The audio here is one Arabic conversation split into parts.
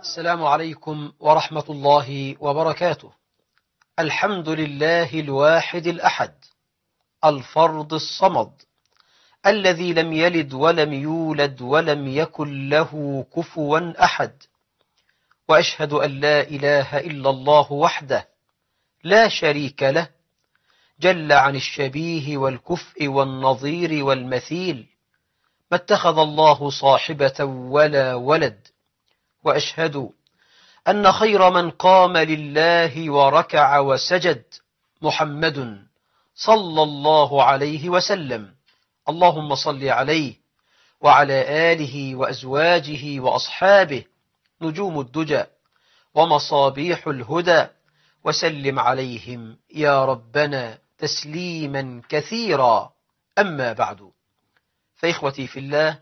السلام عليكم ورحمة الله وبركاته. الحمد لله الواحد الأحد الفرد الصمد الذي لم يلد ولم يولد ولم يكن له كفوا أحد، وأشهد أن لا إله إلا الله وحده لا شريك له، جل عن الشبيه والكفء والنظير والمثيل، ما اتخذ الله صاحبة ولا ولد. وأشهد أن خير من قام لله وركع وسجد محمد صلى الله عليه وسلم، اللهم صل عليه وعلى آله وأزواجه وأصحابه نجوم الدجى ومصابيح الهدى، وسلم عليهم يا ربنا تسليما كثيرا. أما بعد، فإخوتي في الله،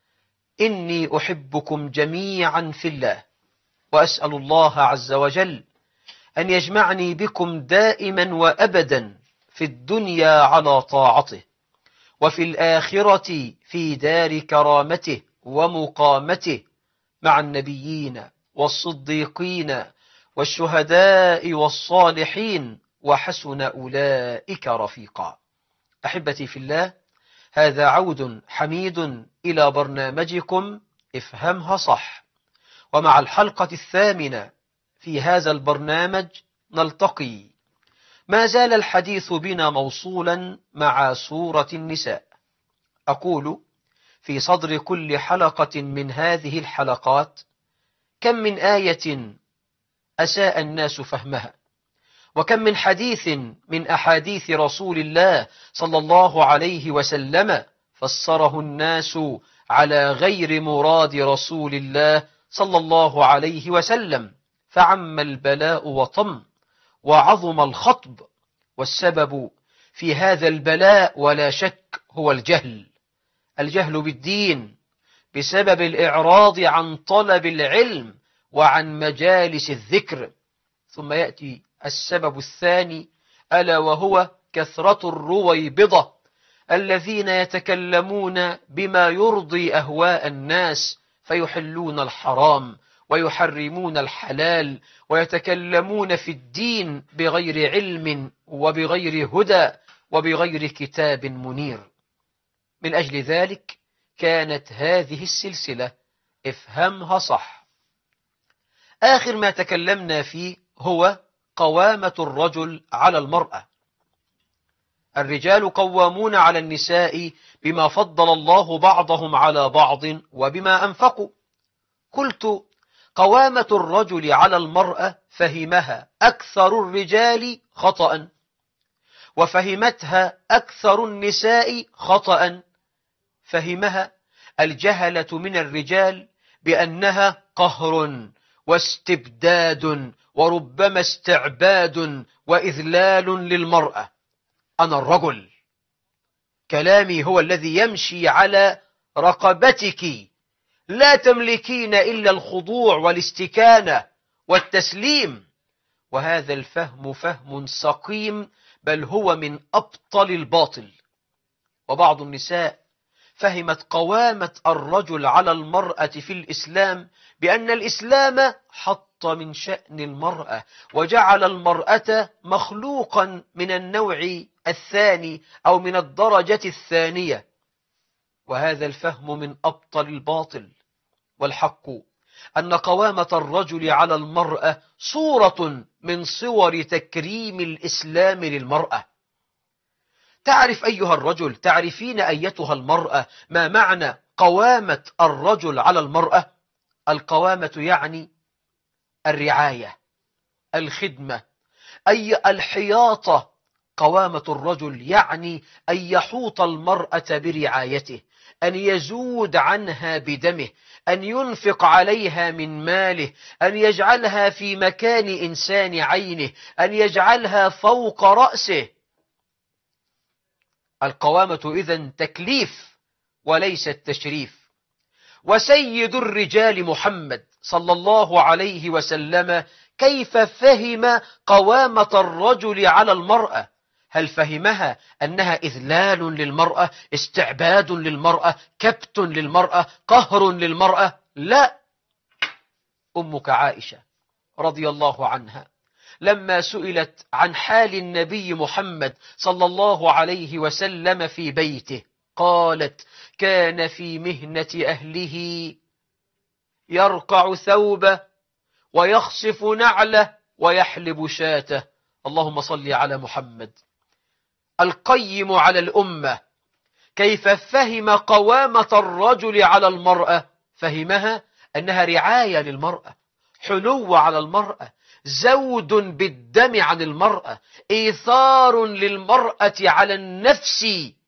إني أحبكم جميعا في الله، وأسأل الله عز وجل أن يجمعني بكم دائما وأبدا في الدنيا على طاعته، وفي الآخرة في دار كرامته ومقامته مع النبيين والصديقين والشهداء والصالحين، وحسن أولئك رفيقا. أحبتي في الله، هذا عود حميد إلى برنامجكم افهمها صح، ومع الحلقة الثامنة في هذا البرنامج نلتقي. ما زال الحديث بنا موصولا مع سورة النساء. أقول في صدر كل حلقة من هذه الحلقات: كم من آية أساء الناس فهمها، وكم من حديث من أحاديث رسول الله صلى الله عليه وسلم فسره الناس على غير مراد رسول الله صلى الله عليه وسلم، فعم البلاء وطم وعظم الخطب. والسبب في هذا البلاء ولا شك هو الجهل بالدين، بسبب الإعراض عن طلب العلم وعن مجالس الذكر. ثم يأتي السبب الثاني، ألا وهو كثرة الرويبضة الذين يتكلمون بما يرضي أهواء الناس، فيحلون الحرام ويحرمون الحلال، ويتكلمون في الدين بغير علم وبغير هدى وبغير كتاب منير. من أجل ذلك كانت هذه السلسلة افهمها صح. آخر ما تكلمنا فيه هو قوامة الرجل على المرأة. الرجال قوامون على النساء بما فضل الله بعضهم على بعض وبما أنفقوا. قلت: قوامة الرجل على المرأة فهمها أكثر الرجال خطأ، وفهمتها أكثر النساء خطأ. فهمها الجهلة من الرجال بأنها قهر واستبداد وربما استعباد وإذلال للمرأة. أنا الرجل، كلامي هو الذي يمشي على رقبتك، لا تملكين إلا الخضوع والاستكانة والتسليم. وهذا الفهم فهم سقيم، بل هو من أبطل الباطل. وبعض النساء فهمت قوامة الرجل على المرأة في الإسلام بأن الإسلام حط من شأن المرأة وجعل المرأة مخلوقا من النوع الثاني أو من الدرجة الثانية، وهذا الفهم من أبطل الباطل. والحق أن قوامة الرجل على المرأة صورة من صور تكريم الإسلام للمرأة. تعرف أيها الرجل، تعرفين أيتها المرأة ما معنى قوامة الرجل على المرأة؟ القوامة يعني الرعاية، الخدمة، أي الحياطة. قوامة الرجل يعني أن يحوط المرأة برعايته، أن يزود عنها بدمه، أن ينفق عليها من ماله، أن يجعلها في مكان إنسان عينه، أن يجعلها فوق رأسه. القوامة إذن تكليف وليست تشريف. وسيد الرجال محمد صلى الله عليه وسلم كيف فهم قوامة الرجل على المرأة؟ هل فهمها أنها إذلال للمرأة، استعباد للمرأة، كبت للمرأة، قهر للمرأة؟ لا، أمك عائشة رضي الله عنها لما سئلت عن حال النبي محمد صلى الله عليه وسلم في بيته قالت: كان في مهنة أهله يرقع ثوبه ويخصف نعله ويحلب شاته. اللهم صل على محمد. القيم على الأمة كيف فهم قوامة الرجل على المرأة؟ فهمها أنها رعاية للمرأة، حنو على المرأة، زود بالدم عن المرأة، إيثار للمرأة على النفس.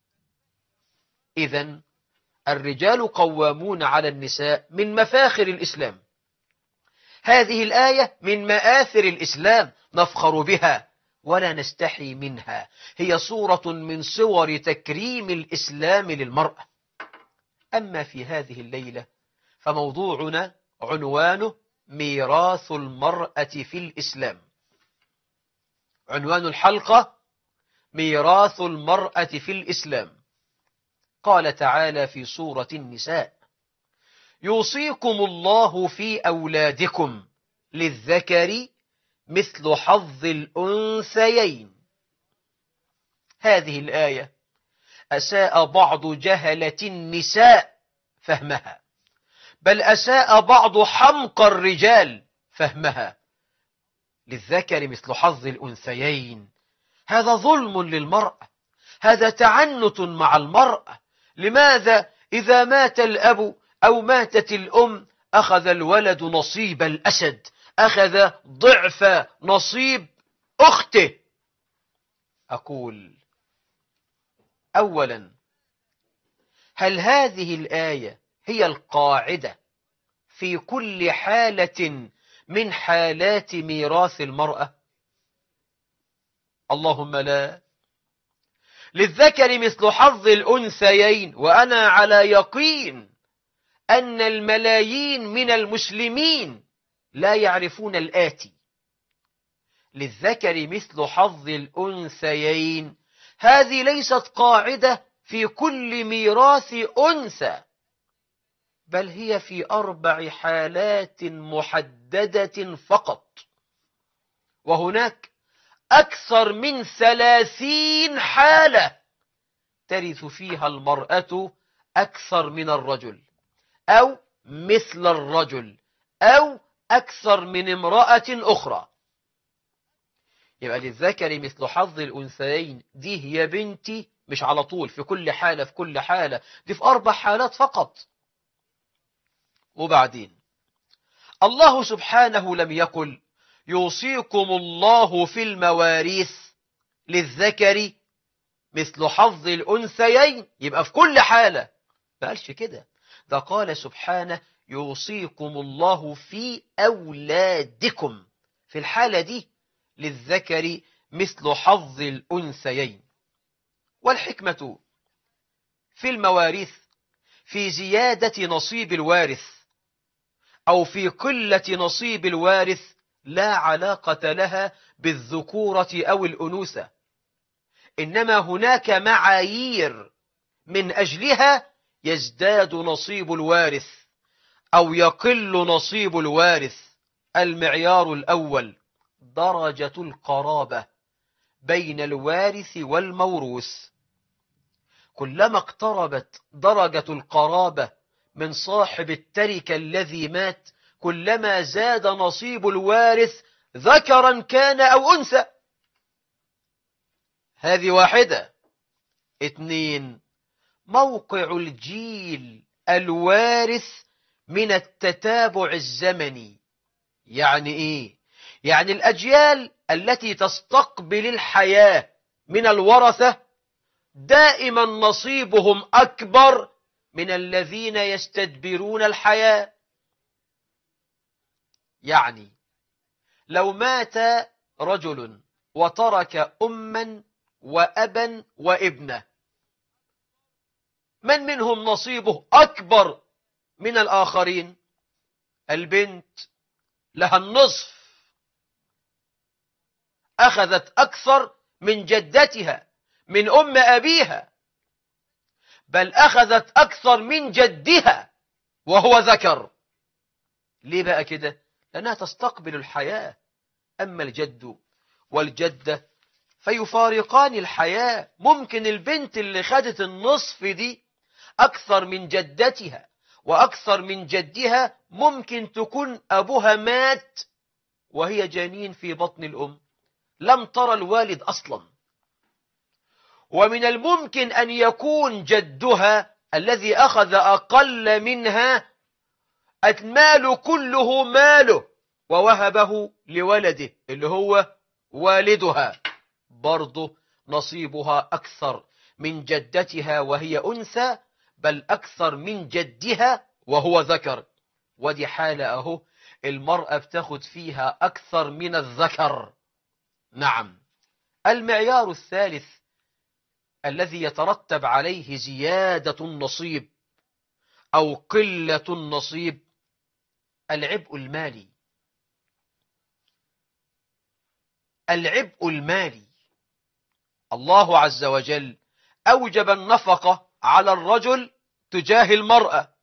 إذن الرجال قوامون على النساء من مفاخر الإسلام. هذه الآية من مآثر الإسلام نفخر بها ولا نستحي منها، هي صورة من صور تكريم الإسلام للمرأة. أما في هذه الليلة فموضوعنا عنوانه ميراث المرأة في الإسلام. عنوان الحلقة ميراث المرأة في الإسلام. قال تعالى في سورة النساء: يوصيكم الله في أولادكم للذكر مثل حظ الأنثيين. هذه الآية أساء بعض جهلة النساء فهمها، بل أساء بعض حمقى الرجال فهمها. للذكر مثل حظ الأنثيين، هذا ظلم للمرأة، هذا تعنت مع المرأة. لماذا إذا مات الأب أو ماتت الأم أخذ الولد نصيب الأسد، أخذ ضعف نصيب أخته؟ أقول أولا، هل هذه الآية هي القاعدة في كل حالة من حالات ميراث المرأة؟ اللهم لا. للذكر مثل حظ الأنثيين، وأنا على يقين أن الملايين من المسلمين لا يعرفون الآتي: للذكر مثل حظ الأنثيين هذه ليست قاعدة في كل ميراث أنثى، بل هي في 4 حالات محددة فقط، وهناك أكثر من 30 حالة ترث فيها المرأة أكثر من الرجل، أو مثل الرجل، أو أكثر من امرأة أخرى. يبقى للذكر مثل حظ الأنثيين دي هي بنتي مش على طول في كل حالة، في كل حالة دي في 4 حالات فقط. وبعدين الله سبحانه لم يقل يوصيكم الله في المواريث للذكر مثل حظ الأنثيين يبقى في كل حالة، ما قالش كده. ده قال سبحانه يوصيكم الله في أولادكم، في الحالة دي للذكر مثل حظ الأنثيين. والحكمة في المواريث في زيادة نصيب الوارث أو في قلة نصيب الوارث لا علاقة لها بالذكورة أو الأنوثة، إنما هناك معايير من أجلها يزداد نصيب الوارث أو يقل نصيب الوارث. المعيار الأول درجة القرابة بين الوارث والموروث. كلما اقتربت درجة القرابة من صاحب التركة الذي مات كلما زاد نصيب الوارث ذكرا كان أو أنثى. هذه واحدة. 2، موقع الجيل الوارث من التتابع الزمني. يعني إيه؟ يعني الأجيال التي تستقبل الحياة من الورثة دائما نصيبهم أكبر من الذين يستدبرون الحياة. يعني لو مات رجل وترك أما وأبا وابنة، من منهم نصيبه أكبر من الآخرين؟ البنت لها النصف، أخذت أكثر من جدتها من أم أبيها، بل أخذت أكثر من جدها وهو ذكر. ليه بقى كده؟ لأنها تستقبل الحياة. أما الجد والجدة فيفارقان الحياة. ممكن البنت اللي خدت النصف دي أكثر من جدتها وأكثر من جدها ممكن تكون أبوها مات وهي جنين في بطن الأم، لم ترى الوالد أصلا. ومن الممكن أن يكون جدها الذي أخذ أقل منها المال كله ماله ووهبه لولده اللي هو والدها، برضه نصيبها أكثر من جدتها وهي أنثى، بل أكثر من جدها وهو ذكر. ودي حالة أهو المرأة بتاخد فيها أكثر من الذكر. نعم. المعيار الثالث الذي يترتب عليه زيادة النصيب أو قلة النصيب العبء المالي. العبء المالي. الله عز وجل أوجب النفقة على الرجل تجاه المرأة.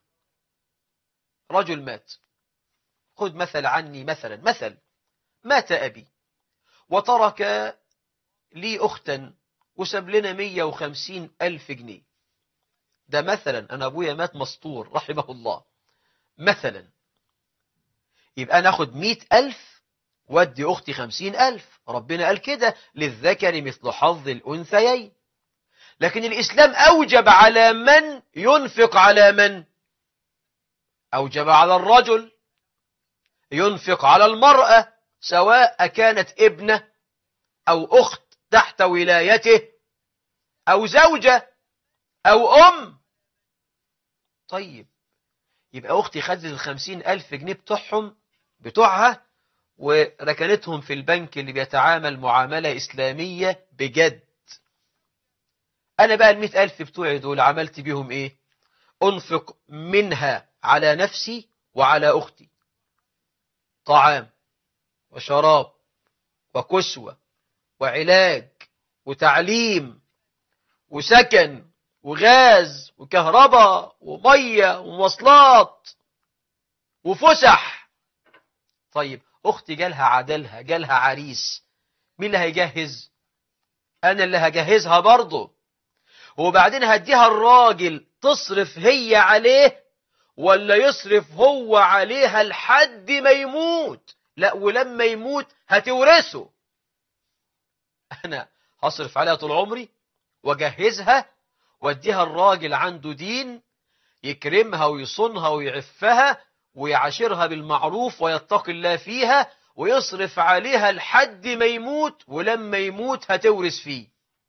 رجل مات، خذ مثل عني، مثل مات أبي وترك لي أختا وساب لنا 150,000 جنيه. ده مثلا، أنا أبويا مات مسطور رحمه الله مثلا. يبقى ناخد 100,000 ودي أختي 50,000. ربنا قال كده للذكر مثل حظ الأنثيين. لكن الإسلام أوجب على من ينفق على من؟ أوجب على الرجل ينفق على المرأة، سواء كانت ابنة أو أخت تحت ولايته أو زوجة أو أم. طيب يبقى أختي خدت 50,000 جنيه بتوعها وركنتهم في البنك اللي بيتعامل معاملة إسلامية بجد. أنا بقى 100,000 بتوعي دول عملت بيهم إيه؟ أنفق منها على نفسي وعلى أختي، طعام وشراب وكسوة وعلاج وتعليم وسكن وغاز وكهرباء ومية ومواصلات وفسح. طيب أختي جالها عدلها، جالها عريس، مين اللي هيجهز؟ أنا اللي هجهزها برضه. وبعدين هديها الراجل تصرف هي عليه ولا يصرف هو عليها لحد ما يموت؟ لا، ولما يموت هتورثه. أنا هصرف عليها طول عمري وجهزها واديها الراجل عنده دين يكرمها ويصونها ويعفها ويعاشرها بالمعروف ويتقي الله فيها ويصرف عليها لحد ما يموت، ولما يموت هتورث فيه.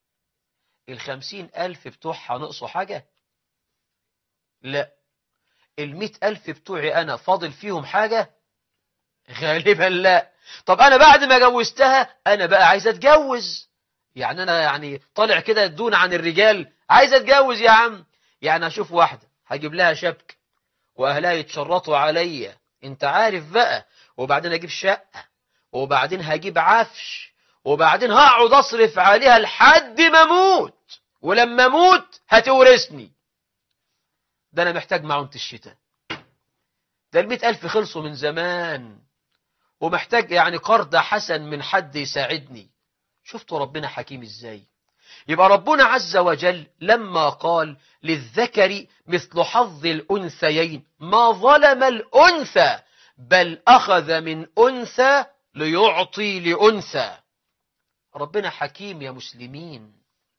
50,000 بتوعها نقصوا حاجة؟ لا. 100,000 بتوعي أنا فاضل فيهم حاجة؟ غالبا لا. طب أنا بعد ما جوزتها أنا بقى عايز أتجوز، يعني أنا طالع كده دون عن الرجال، عايز أتجوز يا عم. يعني أشوف واحدة هجيب لها شبكة وأهلها يتشرطوا عليا، أنت عارف بقى، وبعدين أجيب شقة وبعدين هجيب عفش وبعدين هقعد أصرف عليها لحد ما أموت، ولما أموت هتورثني. ده أنا محتاج معونة الشتاء، ده 100,000 خلصوا من زمان، ومحتاج قرض حسن من حد يساعدني. شفتوا ربنا حكيم إزاي؟ يبقى ربنا عز وجل لما قال للذكر مثل حظ الأنثيين ما ظلم الأنثى، بل أخذ من أنثى ليعطي لأنثى. ربنا حكيم يا مسلمين،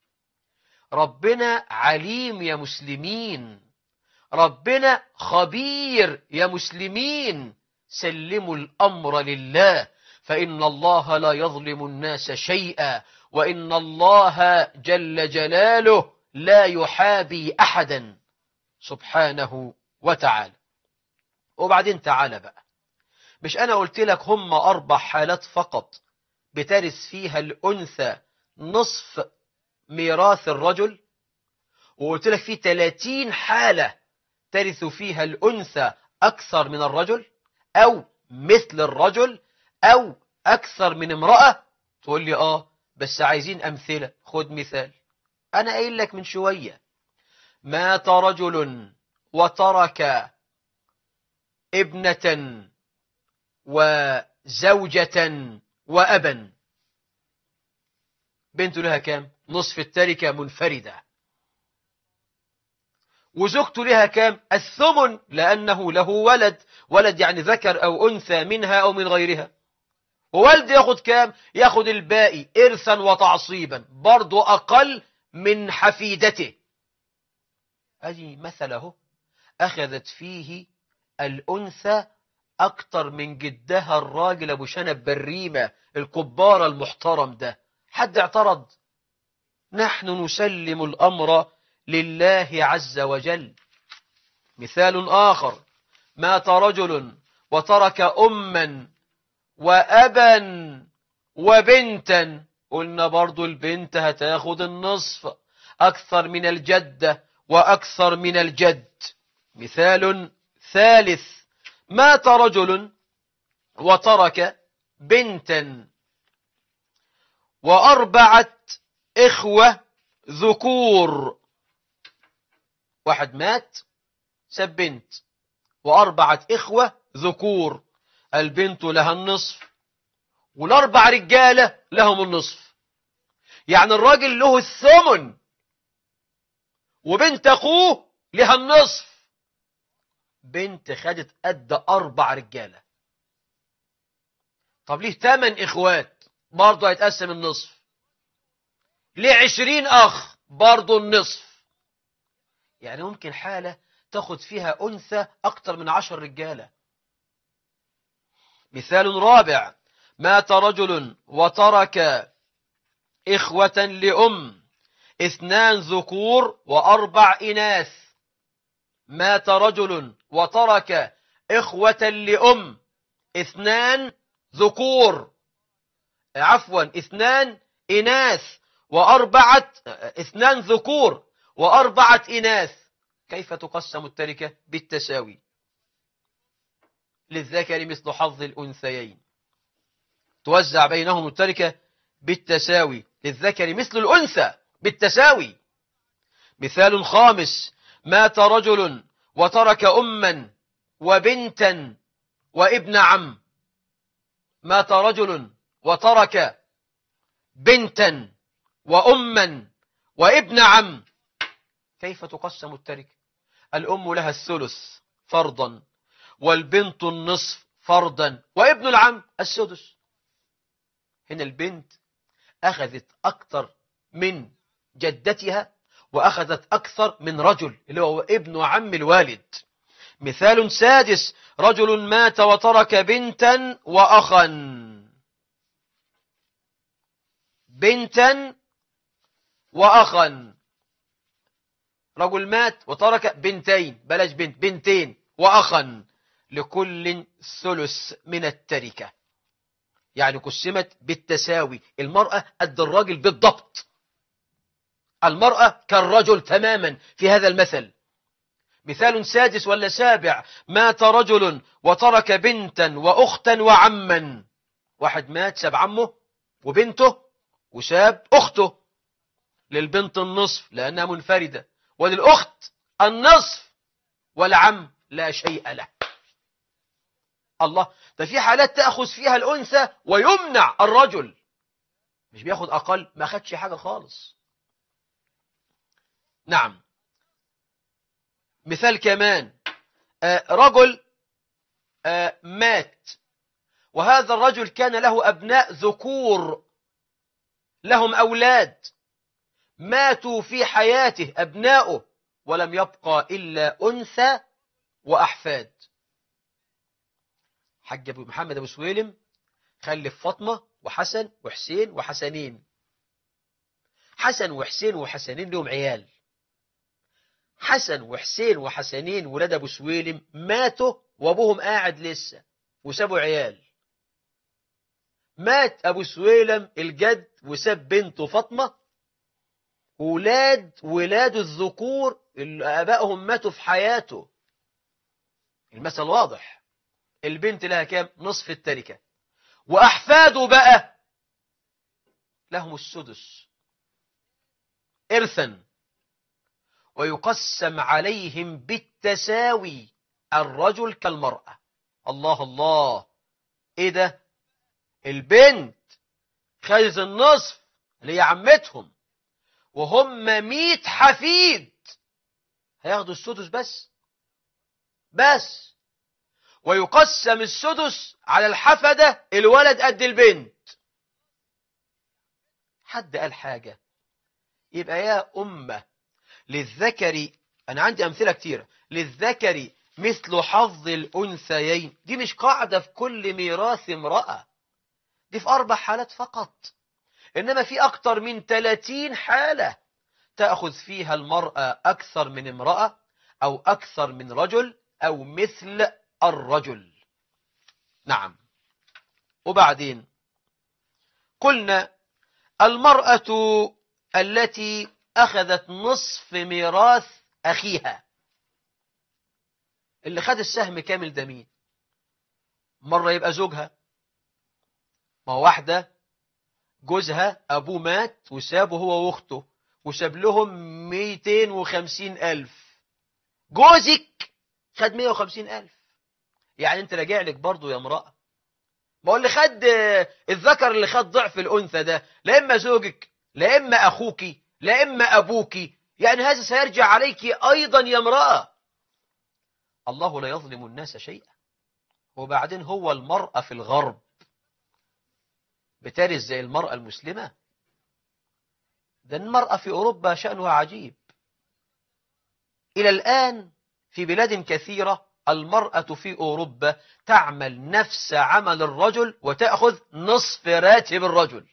ربنا عليم يا مسلمين، ربنا خبير يا مسلمين. سلموا الأمر لله، فإن الله لا يظلم الناس شيئا، وإن الله جل جلاله لا يحابي أحدا سبحانه وتعالى. وبعدين تعالى بقى، مش أنا قلت لك هم 4 حالات فقط بترث فيها الأنثى نصف ميراث الرجل، وقلت لك في 30 حالة ترث فيها الأنثى أكثر من الرجل أو مثل الرجل أو أكثر من امرأة. تقول لي بس عايزين أمثلة. خد مثال. أنا قايل لك من شوية، مات رجل وترك ابنة وزوجة وأبا. بنته لها كام؟ نصف التركة منفردة. وزوجته لها كام؟ الثمن، لأنه له ولد، ولد يعني ذكر أو أنثى منها أو من غيرها. ووالد ياخد كام؟ ياخد الباقي إرثا وتعصيبا، برضو أقل من حفيدته. أدي مثله أخذت فيه الأنثى أكتر من جدها الراجل أبو شنب بالريمة الكبار المحترم ده. حد اعترض؟ نحن نسلم الأمر لله عز وجل. مثال آخر: مات رجل وترك أما وأبا وبنتا. قلنا برضو البنت هتاخد النصف، أكثر من الجدة وأكثر من الجد. مثال ثالث: مات رجل وترك بنتا وأربعة إخوة ذكور. واحد مات ساب بنت وأربعة إخوة ذكور، البنت لها النصف والأربع رجالة لهم النصف. يعني الراجل له الثمن وبنت أخوه لها النصف. بنت خدت قد 4 رجالة. طب ليه 8 إخوات برضه هيتقسم النصف. ليه 20 أخ برضه النصف. يعني ممكن حالة تاخد فيها أنثى أكتر من 10 رجالة. مثال رابع: مات رجل وترك إخوة لأم 2 ذكور و4 إناث. مات رجل وترك إخوة لأم 2 ذكور، عفوا 2 إناث و2 ذكور و4 إناث. كيف تقسم التركة؟ بالتساوي، للذكر مثل حظ الأنثيين. توزع بينهم التركة بالتساوي، للذكر مثل الأنثى بالتساوي. مثال خامس: مات رجل وترك أما وبنتا وابن عم. مات رجل وترك بنتا وأما وابن عم. كيف تقسم التركة؟ الأم لها الثلث فرضا، والبنت النصف فرضا، وابن العم السدس. هنا البنت أخذت أكثر من جدتها وأخذت أكثر من رجل اللي هو ابن عم الوالد. مثال سادس: رجل مات وترك بنتا وأخا. بنتا وأخا. رجل مات وترك بنتين، بلاش بنت، بنتين وأخا، لكل ثلث من التركة. يعني قسمت بالتساوي، المرأة قد الراجل بالضبط. المرأة كالرجل تماما في هذا المثل. مثال سادس ولا سابع: مات رجل وترك بنتا وأختا وعما. واحد مات ساب عمه وبنته وساب أخته. للبنت النصف لأنها منفردة، وللأخت النصف، والعم لا شيء له. الله، ده في حالات تأخذ فيها الأنثى ويمنع الرجل، مش بياخد أقل، ما أخدش حاجة خالص. نعم. مثال كمان: رجل مات، وهذا الرجل كان له أبناء ذكور، لهم أولاد، ماتوا في حياته أبناؤه، ولم يبقى إلا أنثى وأحفاد. حج أبو محمد أبو سويلم خلف فاطمة وحسن وحسين وحسنين. حسن وحسين وحسنين لهم عيال. حسن وحسين وحسنين ولاد أبو سويلم ماتوا وأبوهم قاعد لسه وسابوا عيال. مات أبو سويلم الجد وساب بنته فاطمة، ولاد الذكور اللي آبائهم ماتوا في حياته. المثل واضح. البنت لها كام؟ نصف التركة. وأحفاده بقى لهم السدس إرثا، ويقسم عليهم بالتساوي، الرجل كالمرأة. الله الله، ايه ده؟ البنت خدت النصف اللي هي عمتهم، وهم 100 حفيد هياخدوا السدس بس، ويقسم السدس على الحفدة الولد قد البنت. حد قال حاجة؟ يبقى يا أمة للذكر، أنا عندي أمثلة كتيرة، للذكر مثل حظ الأنثيين. دي مش قاعدة في كل ميراث امرأة، دي في 4 حالات فقط، إنما في أكتر من 30 حالة تأخذ فيها المرأة أكثر من امرأة، أو أكثر من رجل، أو مثل الرجل. نعم. وبعدين قلنا المرأة التي أخذت نصف ميراث أخيها، اللي خد السهم كامل ده مين؟ مرة يبقى زوجها، ما هو واحدة جوزها أبوه مات وسابه هو وأخته وساب لهم 250,000، جوزك خد 150,000، يعني أنت راجع لك برضو يا امرأة. ما هو اللي خد الذكر اللي خد ضعف الأنثى ده لا إما زوجك، لا إما أخوك، لا إما أبوك، يعني هذا سيرجع عليك أيضا يا امرأة. الله لا يظلم الناس شيئا. وبعدين هو المرأة في الغرب بترث زي المرأة المسلمة؟ ده المرأة في أوروبا شأنها عجيب. إلى الآن في بلاد كثيرة المرأة في أوروبا تعمل نفس عمل الرجل وتأخذ نصف راتب الرجل.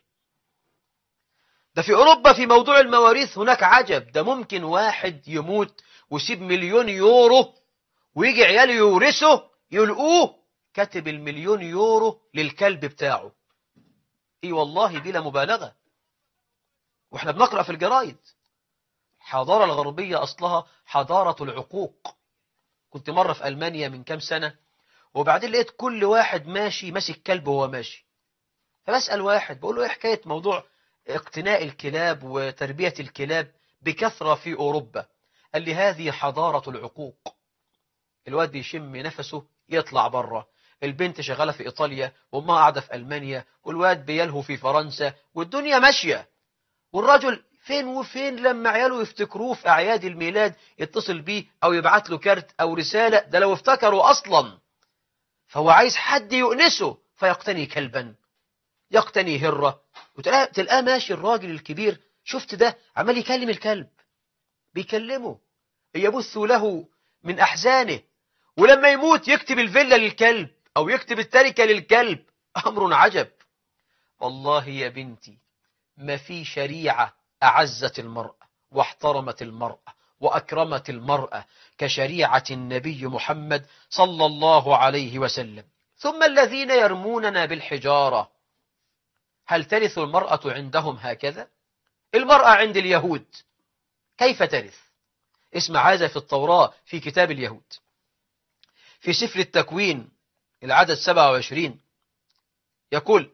ده في أوروبا في موضوع المواريث هناك عجب، ده ممكن واحد يموت ويسيب 1,000,000 يورو ويجي عياله يورثه يلقوه كاتب 1,000,000 يورو للكلب بتاعه. اي والله بلا مبالغة، واحنا بنقرأ في الجرايد. الحضارة الغربية أصلها حضارة العقوق. كنت مرة في ألمانيا من كام سنة، وبعدين لقيت كل واحد ماشي ماسك كلب وهو ماشي، فبسأل واحد بقول له ايه حكاية موضوع اقتناء الكلاب وتربية الكلاب بكثرة في أوروبا؟ قال لي هذه حضارة العقوق. الواد يشم نفسه يطلع بره، البنت شغالة في إيطاليا وأمها قاعدة في ألمانيا، والواد بيلهو في فرنسا، والدنيا ماشية. والرجل فين وفين لما عياله يفتكروه في أعياد الميلاد يتصل بيه أو يبعت له كارت أو رسالة، ده لو افتكروا أصلا. فهو عايز حد يؤنسه فيقتني كلبا، يقتني هرة، وتلقاه ماشي الراجل الكبير، شفت ده عمال يكلم الكلب، بيكلمه يبث له من أحزانه، ولما يموت يكتب الفيلا للكلب أو يكتب التركة للكلب. أمر عجب. والله يا بنتي ما في شريعة أعزت المرأة واحترمت المرأة وأكرمت المرأة كشريعة النبي محمد صلى الله عليه وسلم. ثم الذين يرموننا بالحجارة، هل ترث المرأة عندهم هكذا؟ المرأة عند اليهود كيف ترث؟ اسمع هذا في التوراة في كتاب اليهود في سفر التكوين العدد 27 يقول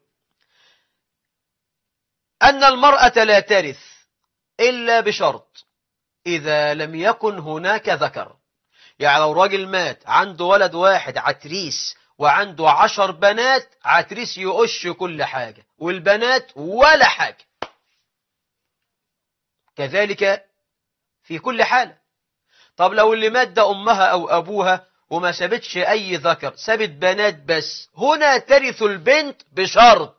أن المرأة لا ترث إلا بشرط إذا لم يكن هناك ذكر. يعني لو راجل مات عنده ولد واحد عتريس وعنده 10 بنات، عتريس يقش كل حاجة والبنات ولا حاجة. كذلك في كل حالة. طب لو اللي مات ده أمها أو أبوها وما سابتش أي ذكر، سابت بنات بس، هنا ترث البنت بشرط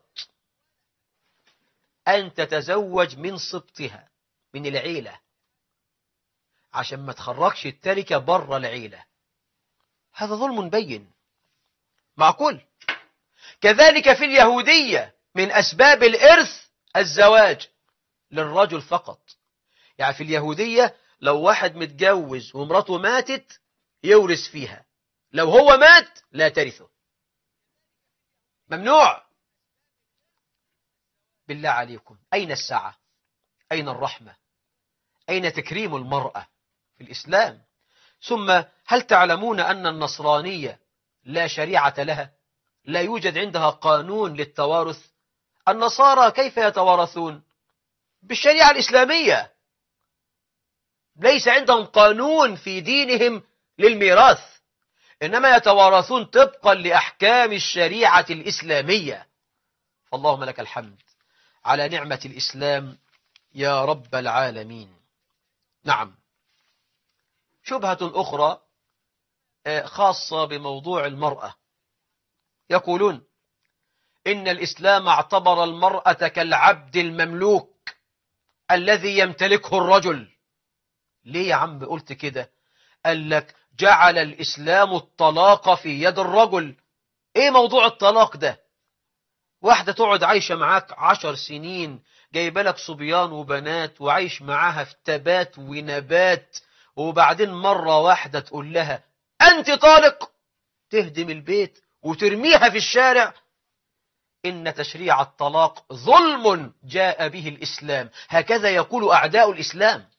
أن تتزوج من سبطها من العيلة عشان ما تخرجش التركة بره العيلة. هذا ظلم بين معقول. كذلك في اليهودية من أسباب الإرث الزواج للرجل فقط. يعني في اليهودية لو واحد متجوز ومراته ماتت يورث فيها، لو هو مات لا ترثه، ممنوع. بالله عليكم أين السعة؟ أين الرحمة؟ أين تكريم المرأة في الإسلام؟ ثم هل تعلمون أن النصرانية لا شريعة لها؟ لا يوجد عندها قانون للتوارث. النصارى كيف يتوارثون؟ بالشريعة الإسلامية. ليس عندهم قانون في دينهم للميراث. إنما يتوارثون طبقا لأحكام الشريعة الإسلامية. فاللهم لك الحمد على نعمة الإسلام يا رب العالمين. نعم، شبهة أخرى خاصة بموضوع المرأة. يقولون إن الإسلام اعتبر المرأة كالعبد المملوك الذي يمتلكه الرجل. ليه يا عم قلت كده؟ قال لك جعل الإسلام الطلاق في يد الرجل. إيه موضوع الطلاق ده؟ واحدة تقعد عايشة معاك 10 سنين، جايبه لك صبيان وبنات وعايش معاها في تبات ونبات، وبعدين مرة واحدة تقول لها أنت طالق، تهدم البيت وترميها في الشارع. إن تشريع الطلاق ظلم جاء به الإسلام، هكذا يقول أعداء الإسلام.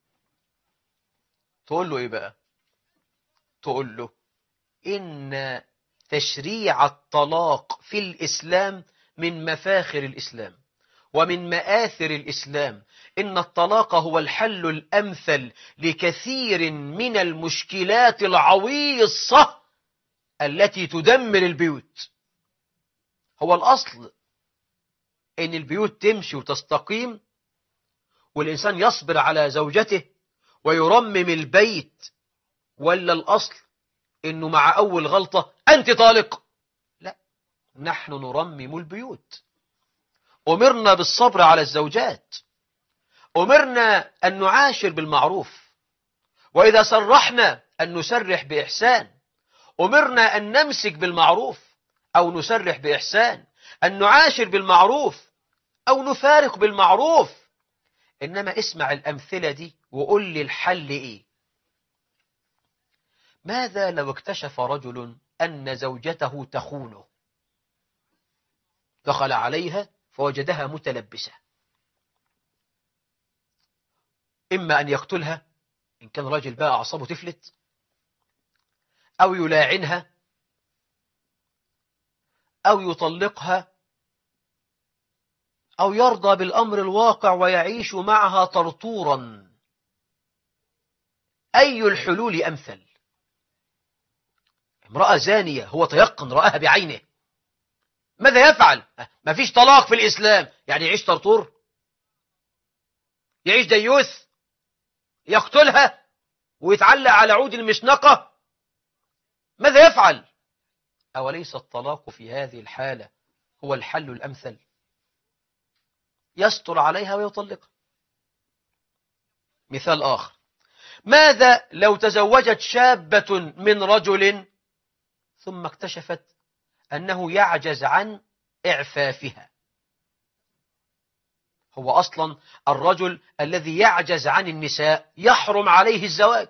تقول له إيه بقى؟ تقول له إن تشريع الطلاق في الإسلام من مفاخر الإسلام ومن مآثر الإسلام. إن الطلاق هو الحل الأمثل لكثير من المشكلات العويصة التي تدمر البيوت. هو الأصل إن البيوت تمشي وتستقيم والإنسان يصبر على زوجته ويرمم البيت، ولا الأصل إنه مع أول غلطة أنت طالق؟ لا، نحن نرمم البيوت. أمرنا بالصبر على الزوجات، أمرنا أن نعاشر بالمعروف، وإذا سرحنا أن نسرح بإحسان. أمرنا أن نمسك بالمعروف أو نسرح بإحسان، أن نعاشر بالمعروف أو نفارق بالمعروف. إنما اسمع الأمثلة دي وقول لي الحل إيه. ماذا لو اكتشف رجل أن زوجته تخونه؟ دخل عليها فوجدها متلبسة، إما أن يقتلها إن كان راجل بقى أعصابه تفلت، أو يلاعنها، أو يطلقها، أو يرضى بالأمر الواقع ويعيش معها طرطورا. أي الحلول أمثل؟ امرأة زانية هو تيقن رآها بعينه، ماذا يفعل؟ ما فيش طلاق في الإسلام، يعني يعيش طرطور؟ يعيش ديوث؟ يقتلها ويتعلق على عود المشنقة؟ ماذا يفعل؟ أوليس الطلاق في هذه الحالة هو الحل الأمثل؟ يستر عليها ويطلقها. مثال آخر، ماذا لو تزوجت شابة من رجل ثم اكتشفت أنه يعجز عن إعفافها؟ هو أصلا الرجل الذي يعجز عن النساء يحرم عليه الزواج،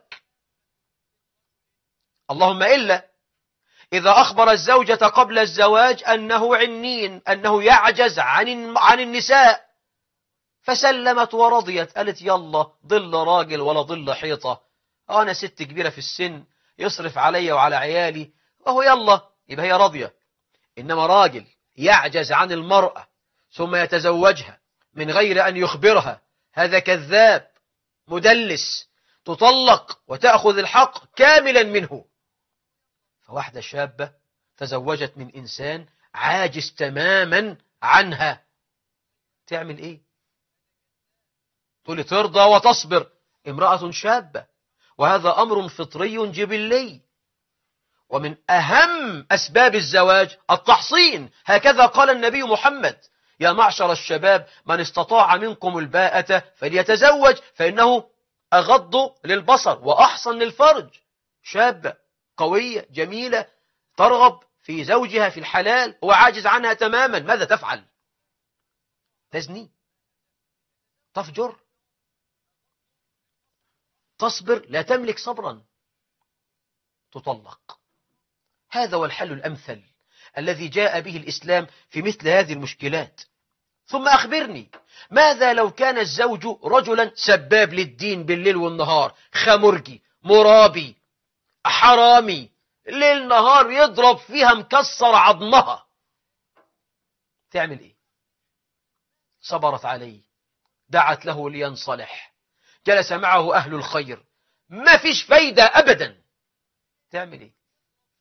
اللهم إلا إذا أخبر الزوجة قبل الزواج أنه عنين، أنه يعجز عن النساء، فسلمت ورضيت، قالت يلا ظل راجل ولا ظل حيطة، أنا ست كبيرة في السن يصرف علي وعلى عيالي، وهو يلا، يبقى هي راضية. إنما راجل يعجز عن المرأة ثم يتزوجها من غير أن يخبرها، هذا كذاب مدلس، تطلق وتأخذ الحق كاملا منه. فواحدة شابة تزوجت من إنسان عاجز تماما عنها، تعمل إيه؟ تقول ترضى وتصبر، امرأة شابة، وهذا أمر فطري جبلي. ومن أهم أسباب الزواج التحصين، هكذا قال النبي محمد: يا معشر الشباب من استطاع منكم الباءة فليتزوج فإنه أغض للبصر وأحصن للفرج. شابة قوية جميلة ترغب في زوجها في الحلال وعاجز عنها تماما، ماذا تفعل؟ تزني؟ تفجر؟ تصبر؟ لا تملك صبرا، تطلق. هذا هو الحل الأمثل الذي جاء به الإسلام في مثل هذه المشكلات. ثم أخبرني، ماذا لو كان الزوج رجلا سباب للدين بالليل والنهار، خمرجي مرابي حرامي، ليل نهار يضرب فيها مكسر عظمها، تعمل إيه؟ صبرت عليه، دعت له لينصلح، جلس معه أهل الخير، ما فيش فايدة أبدا، تعمل إيه؟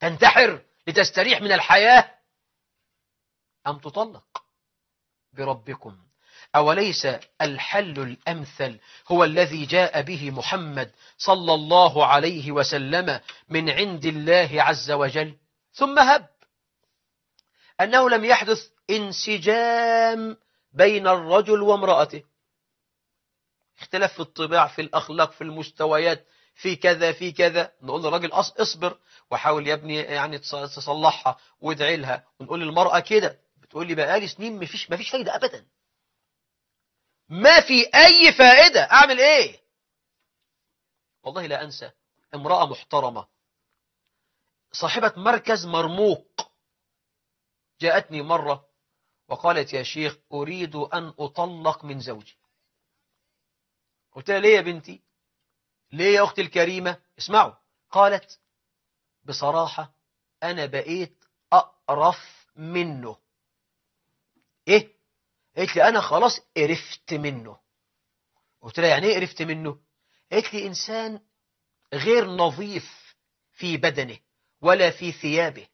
تنتحر لتستريح من الحياة أم تطلق بربكم؟ أوليس الحل الأمثل هو الذي جاء به محمد صلى الله عليه وسلم من عند الله عز وجل؟ ثم هب أنه لم يحدث انسجام بين الرجل وامرأته، اختلاف في الطباع، في الأخلاق، في المستويات، في كذا في كذا. نقول للراجل اصبر وحاول يا ابني يعني تصلحها وادعي لها، ونقول للمرأة كده بتقول لي بقالي سنين مفيش فايدة أبدا، ما في أي فائدة، أعمل إيه؟ والله لا أنسى امرأة محترمة صاحبة مركز مرموق جاءتني مرة وقالت يا شيخ أريد أن أطلق من زوجي. قلت لها ليه يا بنتي؟ ليه يا أختي الكريمة؟ اسمعوا. قالت بصراحة أنا بقيت أقرف منه. إيه؟ قلت لي أنا خلاص قرفت منه. قلت لها يعني إيه قرفت منه؟ قلت لي إنسان غير نظيف في بدنه ولا في ثيابه.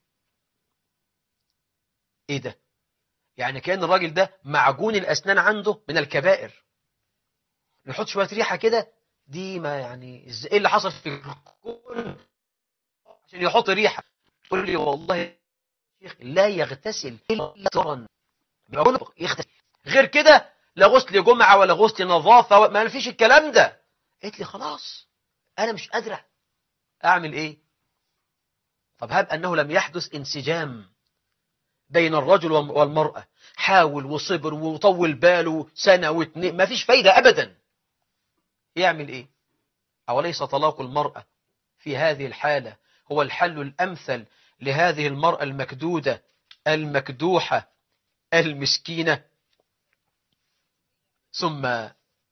إيه ده؟ يعني كأن الراجل ده معجون الأسنان عنده من الكبائر، نحط شوية ريحة كده، دي ما يعني إيه اللي حصل في الكون عشان يحط ريحة؟ تقول لي والله يا شيخ لا يغتسل إلا طهرا، يغتسل غير كده لا غسل جمعة ولا غسل نظافة، ما فيش الكلام ده. قلت لي خلاص أنا مش قادرة، أعمل إيه؟ طب هب أنه لم يحدث انسجام بين الرجل والمرأة، حاول وصبر وطول باله سنة واتنين، ما فيش فايدة أبدا، يعمل إيه؟ أوليس طلاق المرأة في هذه الحالة هو الحل الأمثل لهذه المرأة المكدودة المكدوحة المسكينة؟ ثم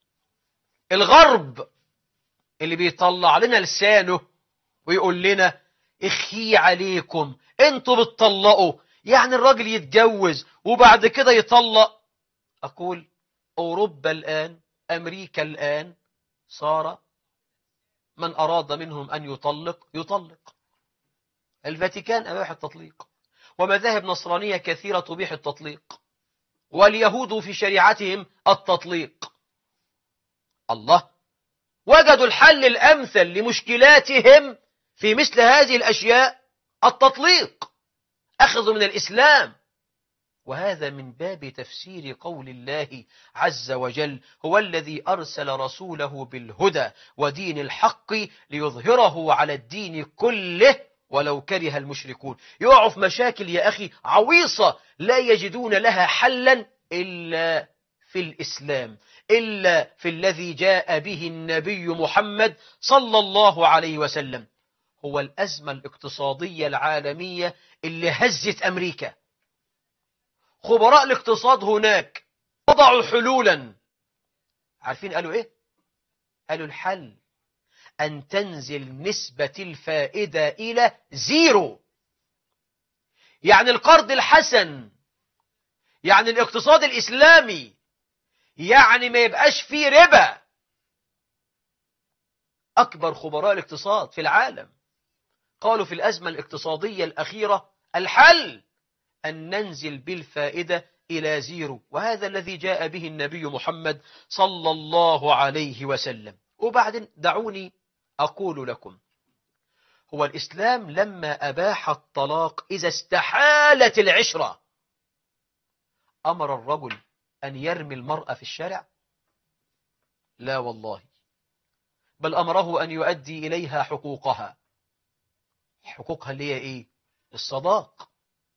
الغرب اللي بيطلع لنا لسانه ويقول لنا اخي عليكم انتوا بتطلقوا، يعني الراجل يتجوز وبعد كده يطلق. أقول أوروبا الآن، أمريكا الآن، صار من أراد منهم أن يطلق. الفاتيكان أباح التطليق، ومذاهب نصرانية كثيرة تبيح التطليق، واليهود في شريعتهم التطليق. الله، وجدوا الحل الأمثل لمشكلاتهم في مثل هذه الأشياء التطليق، أخذوا من الإسلام. وهذا من باب تفسير قول الله عز وجل هو الذي أرسل رسوله بالهدى ودين الحق ليظهره على الدين كله ولو كره المشركون. يقعوا في مشاكل يا أخي عويصة لا يجدون لها حلا إلا في الإسلام، إلا في الذي جاء به النبي محمد صلى الله عليه وسلم. هو الأزمة الاقتصادية العالمية اللي هزت أمريكا، خبراء الاقتصاد هناك وضعوا حلولا، عارفين قالوا إيه؟ قالوا الحل أن تنزل نسبة الفائدة إلى 0. يعني القرض الحسن، يعني الاقتصاد الإسلامي، يعني ما يبقاش فيه ربا. أكبر خبراء الاقتصاد في العالم قالوا في الأزمة الاقتصادية الأخيرة الحل أن ننزل بالفائدة إلى 0، وهذا الذي جاء به النبي محمد صلى الله عليه وسلم. وبعدين دعوني أقول لكم، هو الإسلام لما أباح الطلاق إذا استحالت العشرة أمر الرجل أن يرمي المرأة في الشارع؟ لا والله، بل أمره أن يؤدي إليها حقوقها. حقوقها اللي هي إيه؟ الصداق،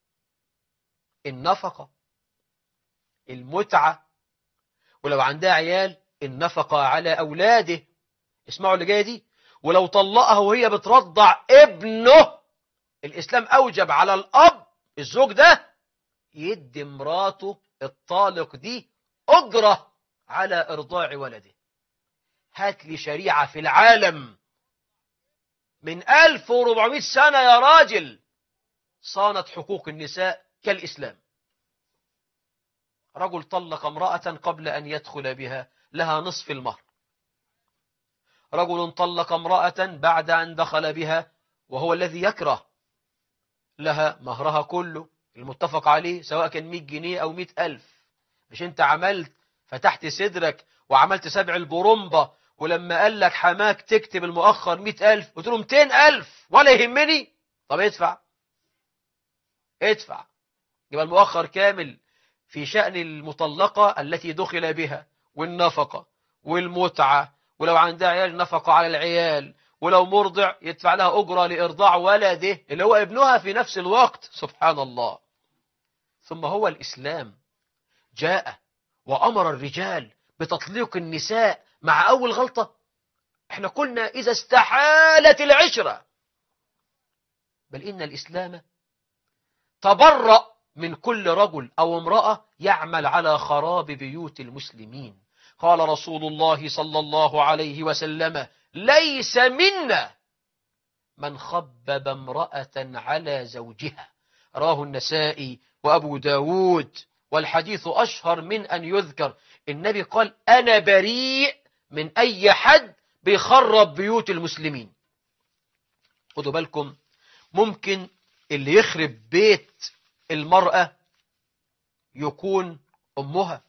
النفقة، المتعة، ولو عندها عيال النفقة على أولاده. اسمعوا اللي جاية دي، ولو طلقها وهي بترضع ابنه الإسلام أوجب على الأب الزوج ده يدي مراته الطالق دي أجرة على إرضاع ولده. هات لي شريعة في العالم من 1400 سنة يا راجل صانت حقوق النساء كالإسلام. رجل طلق امرأة قبل أن يدخل بها لها نصف المهر، رجل طلق امرأة بعد أن دخل بها وهو الذي يكره، لها مهرها كله المتفق عليه، سواء كان 100 جنيه أو 100,000. مش أنت عملت فتحت صدرك وعملت سبع البرمبة، ولما قال لك حماك تكتب المؤخر 100,000 قلت له 200,000 ولا يهمني؟ طب ادفع. يبقى المؤخر كامل في شأن المطلقة التي دخل بها، والنفقة والمتعة، ولو عندها عيال نفقة على العيال، ولو مرضع يدفع لها أجرة لإرضاع ولده اللي هو ابنها في نفس الوقت. سبحان الله. ثم هو الإسلام جاء وأمر الرجال بتطليق النساء مع أول غلطة. احنا قلنا إذا استحالت العشرة، بل إن الإسلام تبرأ من كل رجل أو امرأة يعمل على خراب بيوت المسلمين. قال رسول الله صلى الله عليه وسلم: ليس منا من خبب امرأة على زوجها. راه النسائي وأبو داود، والحديث أشهر من أن يذكر. النبي قال: أنا بريء من أي حد بيخرب بيوت المسلمين. خدوا بالكم، ممكن اللي يخرب بيت المرأة يكون أمها.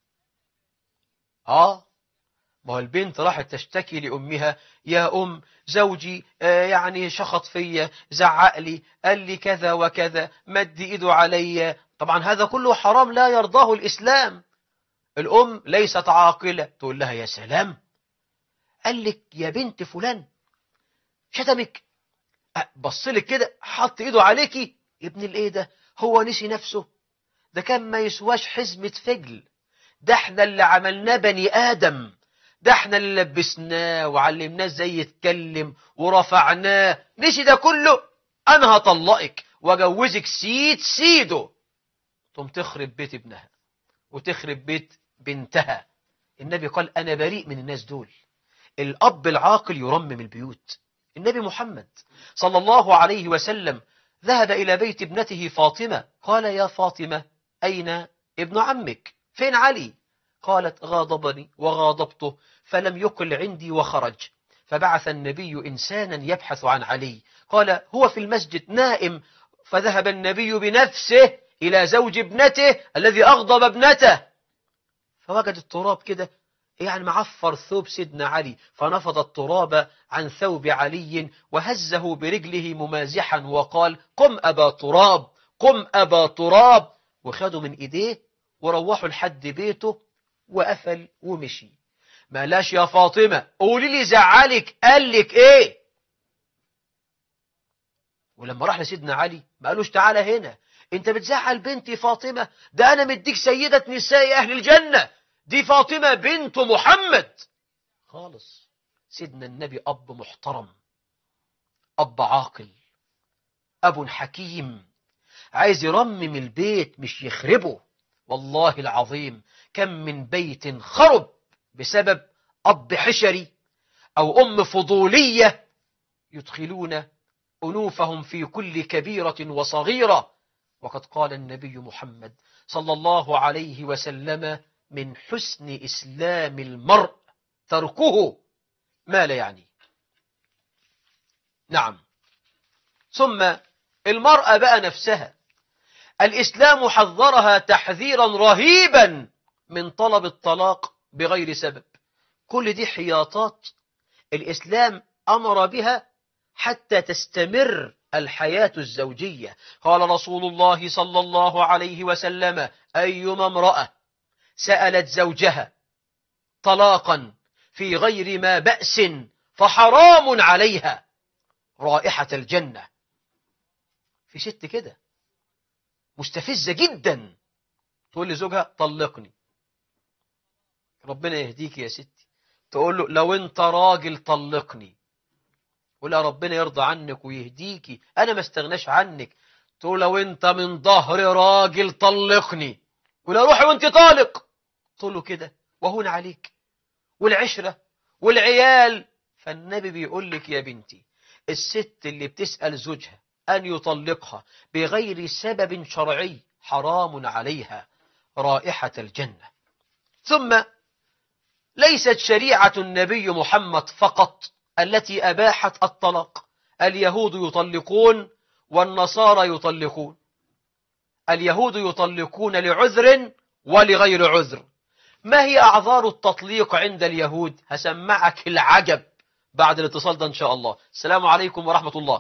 ما هو البنت راحت تشتكي لأمها: يا أم، زوجي يعني شخط فيا، زعق لي، قال لي كذا وكذا، مد إيده علي. طبعا هذا كله حرام لا يرضاه الإسلام. الأم ليست عاقلة، تقول لها: يا سلام، قال لك يا بنت فلان، شتمك، بصلك كده، حط إيده عليكي. ابن الإيه ده؟ هو نسي نفسه؟ ده كان ما يسواش حزمة فجل. ده احنا اللي عملناه بني آدم، ده احنا اللي لبسناه وعلمناه ازاي يتكلم ورفعناه. نسي ده كله؟ انا هطلقك واجوزك سيده. تقوم تخرب بيت ابنها وتخرب بيت بنتها. النبي قال: انا بريء من الناس دول. الاب العاقل يرمم البيوت. النبي محمد صلى الله عليه وسلم ذهب الى بيت ابنته فاطمة، قال: يا فاطمة، اين ابن عمك؟ فين علي؟ قالت: غاضبني وغاضبته فلم يقل عندي وخرج. فبعث النبي إنسانا يبحث عن علي، قال: هو في المسجد نائم. فذهب النبي بنفسه إلى زوج ابنته الذي أغضب ابنته، فوجد التراب كده يعني معفر ثوب سيدنا علي، فنفض التراب عن ثوب علي وهزه برجله ممازحا وقال: قم أبا تراب، قم أبا تراب. وخدوا من إيديه وروحوا لحد بيته وقفل ومشي. مالاش يا فاطمة؟ قولي لي زعلك، قال لك ايه؟ ولما راح لسيدنا علي ما قالوش: تعالى هنا، انت بتزعل بنتي فاطمة، ده انا مديك سيدة نساء اهل الجنة، دي فاطمة بنت محمد. خالص. سيدنا النبي اب محترم، اب عاقل، اب حكيم، عايز يرمم البيت مش يخربه. والله العظيم كم من بيت خرب بسبب أب حشري أو أم فضولية يدخلون أنوفهم في كل كبيرة وصغيرة. وقد قال النبي محمد صلى الله عليه وسلم: من حسن إسلام المرء تركه ما لا يعني. نعم. ثم المرأة بقى نفسها، الإسلام حذرها تحذيرا رهيبا من طلب الطلاق بغير سبب. كل دي حياطات الإسلام أمر بها حتى تستمر الحياة الزوجية. قال رسول الله صلى الله عليه وسلم: أيما امرأة سألت زوجها طلاقا في غير ما بأس فحرام عليها رائحة الجنة. في ست كده مستفزة جدا تقول لزوجها: طلقني. ربنا يهديك يا ستي. تقول له: لو انت راجل طلقني. ولا ربنا يرضى عنك ويهديكي، انا ما استغناش عنك. تقول: لو انت من ظهر راجل طلقني. ولا روحي وانت طالق. تقول له كده وهون عليك والعشرة والعيال. فالنبي بيقول لك يا بنتي، الست اللي بتسأل زوجها أن يطلقها بغير سبب شرعي حرام عليها رائحة الجنة. ثم ليست شريعة النبي محمد فقط التي أباحت الطلاق. اليهود يطلقون والنصارى يطلقون. اليهود يطلقون لعذر ولغير عذر. ما هي أعذار التطليق عند اليهود؟ هسمعك العجب بعد الاتصال ده إن شاء الله. السلام عليكم ورحمة الله.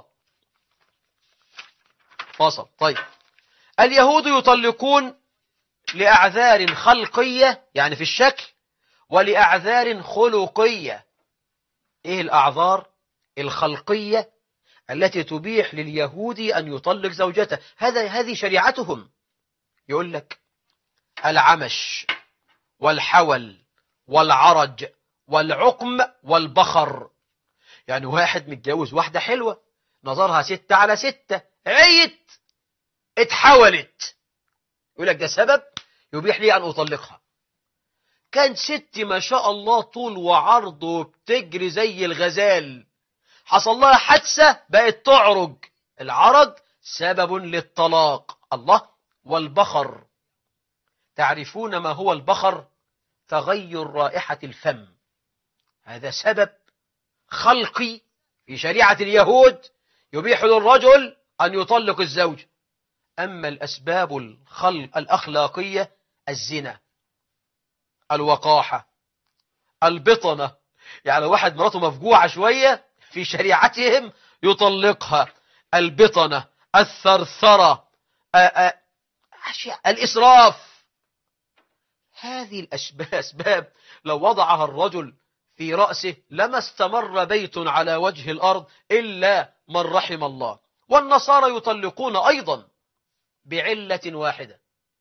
فاصل. طيب، اليهود يطلقون لأعذار خلقية يعني في الشكل، ولأعذار خلقية. إيه الأعذار الخلقية التي تبيح لليهودي أن يطلق زوجته؟ هذه شريعتهم. يقول لك العمش والحول والعرج والعقم والبخر. يعني واحد متجوز واحدة حلوة، نظرها 6/6، عيت، اتحولت، يقول لك ده سبب يبيح لي أن أطلقها. كان ست ما شاء الله طول وعرض وبتجري زي الغزال، حصل لها حادثة بقت تعرج، العرج سبب للطلاق. الله. والبخر، تعرفون ما هو البخر؟ تغير رائحة الفم، هذا سبب خلقي في شريعة اليهود يبيح للرجل أن يطلق الزوج. أما الأسباب الأخلاقية: الزنا، الوقاحة، البطنة، يعني واحد مراته مفجوعة شوية في شريعتهم يطلقها، البطنة، الثرثرة، الإسراف. هذه الأسباب لو وضعها الرجل في رأسه لما استمر بيت على وجه الأرض إلا من رحم الله. والنصارى يطلقون أيضا بعلة واحدة.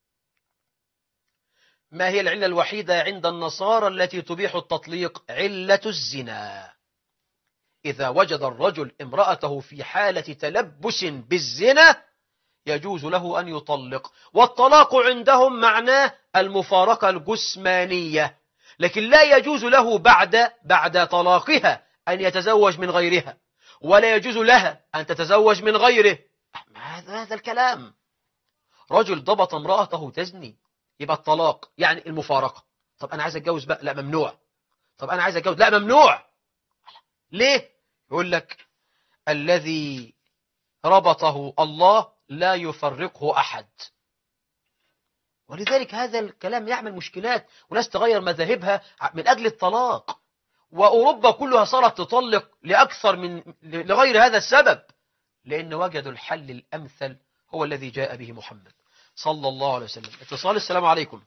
ما هي العلة الوحيدة عند النصارى التي تبيح التطليق؟ علة الزنا. إذا وجد الرجل امرأته في حالة تلبس بالزنا يجوز له أن يطلق. والطلاق عندهم معناه المفارقة الجسمانية، لكن لا يجوز له بعد طلاقها أن يتزوج من غيرها، ولا يجوز لها أن تتزوج من غيره. هذا الكلام. رجل ضبط امرأته تزني يبقى الطلاق يعني المفارقة. طب أنا عايز أتجوز بقى، لا ممنوع. طب أنا عايز أتجوز، لا ممنوع. ليه؟ يقول لك الذي ربطه الله لا يفرقه أحد. ولذلك هذا الكلام يعمل مشكلات، وناس تغير مذاهبها من أجل الطلاق، وأوروبا كلها صارت تطلق لغير هذا السبب، لأن وجدوا الحل الأمثل هو الذي جاء به محمد صلى الله عليه وسلم. اتصال. السلام عليكم.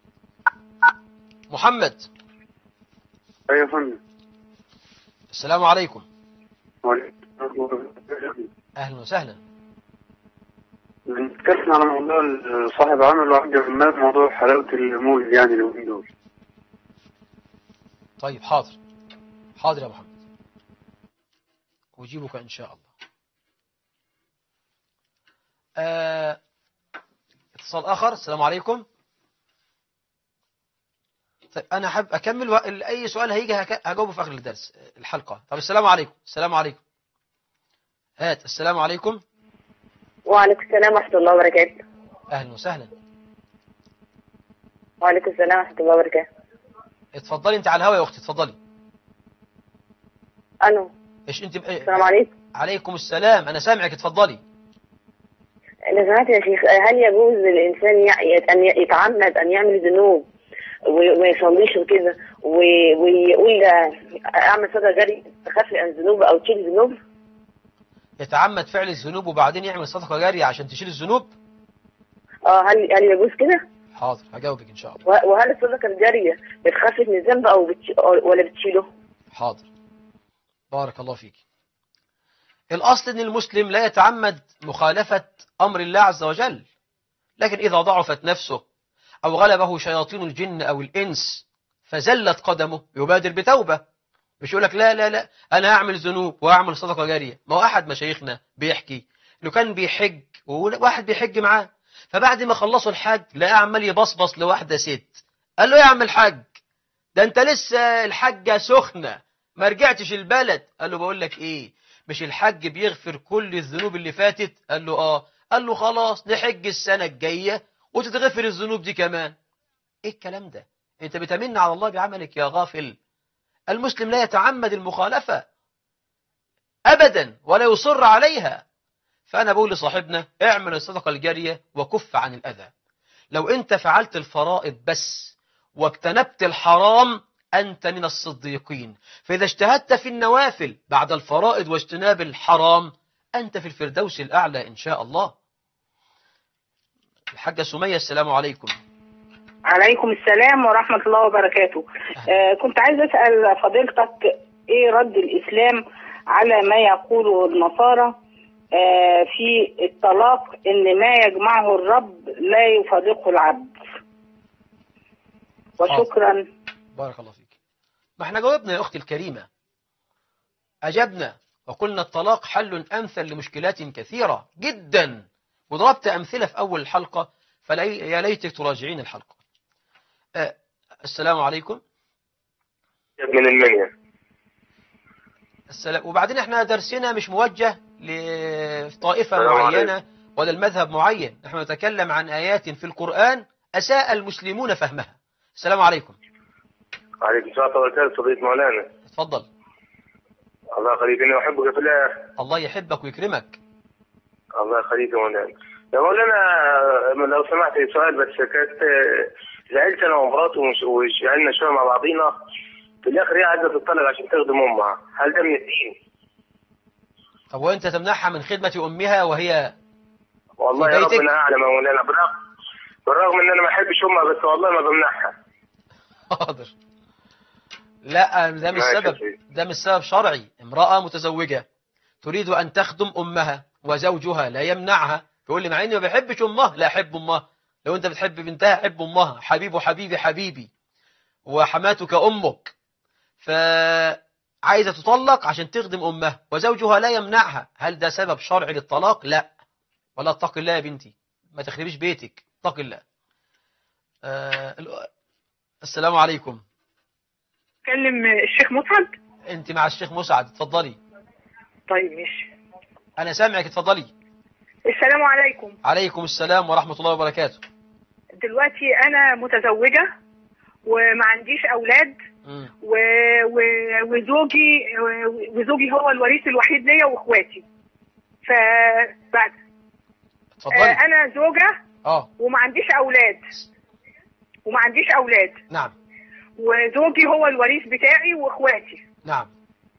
محمد. أيوة يا فندم. السلام عليكم. وعليكم. أهلا وسهلا. بنتكلم على موضوع صاحب عمل وعقد المال، موضوع حلاوة المولد يعني اليومين دول. طيب حاضر، حاضر يا محمد، أجيبك إن شاء الله. اتصال آخر. السلام عليكم. طيب أنا حابب أكمل أي سؤال هيجي هجاوبه في آخر الدرس الحلقة. طب السلام عليكم. السلام عليكم. هات. السلام عليكم. وعليكم السلام ورحمة الله وبركاته. أهلا وسهلا. وعليكم السلام ورحمة الله وبركاته. اتفضلي أنت على الهواء يا أختي، اتفضلي. ألو. إيش أنت السلام عليكم. عليكم السلام، أنا سامعك، اتفضلي. لو سمحت يا شيخ، هل يجوز للإنسان أن يتعمد أن يعمل ذنوب وما يصليش وكده ويقول أعمل صدقة جارية تخفي عن ذنوب أو تشيل ذنوب؟ يتعمد فعل الذنوب وبعدين يعمل صدقة جارية عشان تشيل الذنوب؟ هل يجوز كده؟ حاضر، هجاوبك إن شاء الله. وهل الصدقة الجارية بتخفف من الذنب ولا بتشيله؟ حاضر، بارك الله فيك. الأصل أن المسلم لا يتعمد مخالفة أمر الله عز وجل، لكن إذا ضعفت نفسه أو غلبه شياطين الجن أو الإنس فزلت قدمه يبادر بتوبة. مش يقول لك لا لا لا أنا هعمل ذنوب وهعمل صدقة جارية. ما هو أحد مشايخنا بيحكي إنه كان بيحج وواحد بيحج معاه، فبعد ما خلصوا الحج لقى عمال يبصبص لواحدة ست. قال له يا عم الحج، ده أنت لسه الحجة سخنة ما رجعتش البلد. قال له بقول لك إيه، مش الحج بيغفر كل الذنوب اللي فاتت؟ قال له آه. قال له خلاص نحج السنة الجاية وتتغفر الذنوب دي كمان. إيه الكلام ده؟ أنت بتمن على الله بعملك يا غافل. المسلم لا يتعمد المخالفة أبدا ولا يصر عليها، فأنا بقول لصاحبنا اعمل الصدقة الجارية وكف عن الأذى. لو أنت فعلت الفرائض بس واجتنبت الحرام أنت من الصديقين، فإذا اجتهدت في النوافل بعد الفرائض واجتناب الحرام أنت في الفردوس الأعلى إن شاء الله. الحاجة سمية السلام عليكم. عليكم السلام ورحمة الله وبركاته. كنت عايز أسأل فضيلتك إيه رد الإسلام على ما يقوله النصارى في الطلاق، إن ما يجمعه الرب لا يفارقه العبد. وشكرا. بارك الله فيك. ما احنا جاوبنا يا أختي الكريمة، أجبنا وقلنا الطلاق حل أمثل لمشكلات كثيرة جدا، وضربت أمثلة في أول الحلقة، فيا ليتك تراجعين الحلقة. السلام عليكم. من المنيا. السلام. وبعدين احنا درسنا مش موجه لطائفة معينة ولا المذهب معين، نحن نتكلم عن آيات في القرآن أساء المسلمون فهمها. السلام عليكم. عليكم السلام ورحمة الله وبركاته. صديق مولانا اتفضل. الله يخليك، أنا أحبك في الله. الله يحبك ويكرمك. الله يخليك يا مولانا. يا مولانا لو سمحت سؤال بس، كانت زعلت أنا ومراتي وشعلنا شوية مع بعضينا، في الآخر هي عايزة تطلق عشان تخدم أمها، هل ده من الدين؟ طب وأنت تمنعها من خدمة أمها وهي والله يا ربنا أعلم يا مولانا، بالرغم إن أنا ما أحبش أمها بس والله ما بمنعها. حاضر. لا ده مش سبب، ده مش سبب شرعي. امرأة متزوجة تريد أن تخدم أمها وزوجها لا يمنعها، يقول لي مع إني ما بحبش أمها، لا أحب أمها. لو أنت بتحب بنتها حب أمها، حبيب حبيبي حبيبي وحماتك أمك، فعايزة تطلق عشان تخدم أمها وزوجها لا يمنعها، هل ده سبب شرعي للطلاق؟ لا. ولا اتق الله يا بنتي، ما تخربيش بيتك، اتق الله. السلام عليكم. كلم الشيخ مسعد. انت مع الشيخ مسعد، اتفضلي. طيب ماشي. انا سامعك، اتفضلي. السلام عليكم. عليكم السلام ورحمة الله وبركاته. دلوقتي انا متزوجة وما عنديش اولاد، وزوجي هو الوريث الوحيد ليا واخواتي. فبعد انا زوجة وما عنديش اولاد. نعم. وزوجي هو الوريث بتاعي واخواتي. نعم.